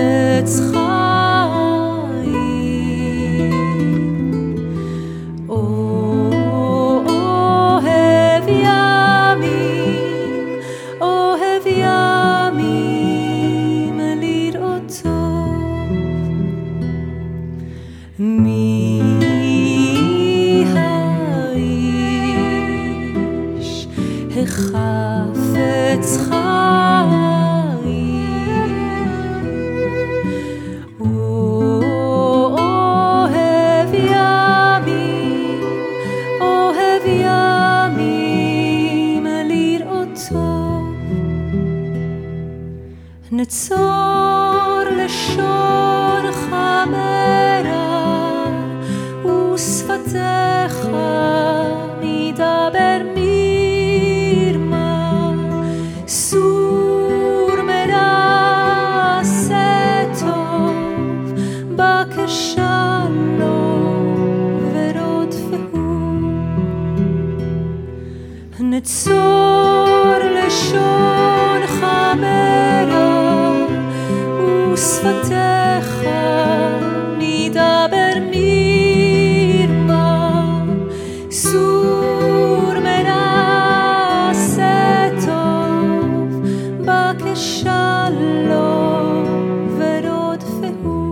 חפץ חיים, אוהב ימים, אוהב ימים לראותו. מי האיש החפץ חיים, אוהב ימים, אוהב ימים לראותו. נצור לשונך מרע ושפתיך מדבר מרמה, סור מרע עשה טוב, בקשה לו ורודפהו. נצור לשונך מרע ושפתיך מדבר מרמה, סור מרע עשה טוב, בקשה לו ורודפהו.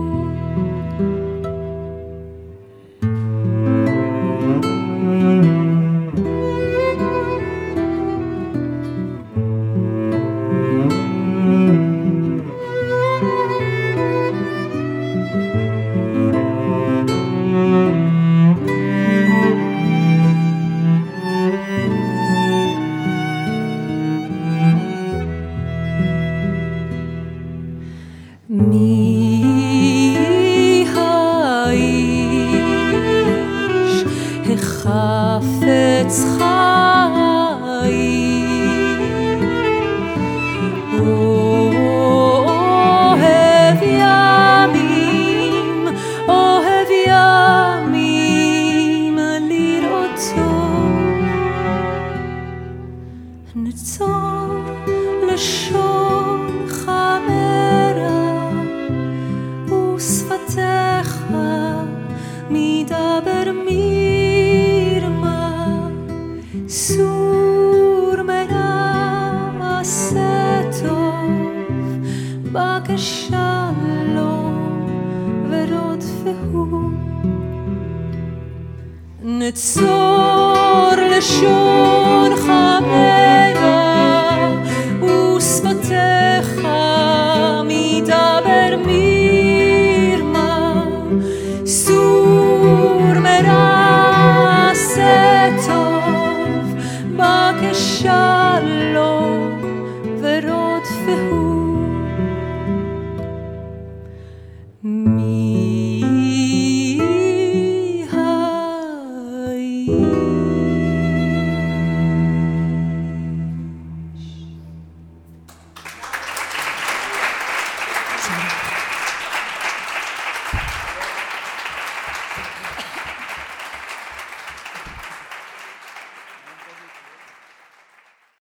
מי האיש החפץ חיים, אוהב ימים, אוהב ימים לראותו. נצור לשונך מרע ושפתיך מדבר מרמה, סור מרע עשה טוב, בקשה לו ורודפהו. נצור לשונך מרע ושפתיך מדבר מרמה, סור מרע עשה טוב, בקשה לו